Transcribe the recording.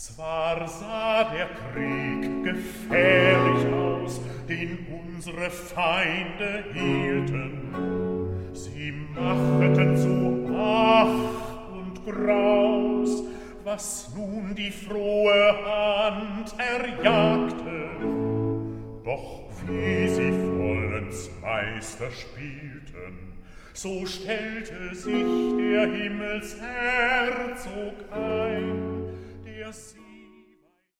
Zwar sah der Krieg gefährlich aus, den unsere Feinde hielten. Sie machten zu Ach und Graus, was nun die frohe Hand erjagte. Doch wie sie vollends Meister spielten, so stellte sich der Himmelsherzog ein, der sie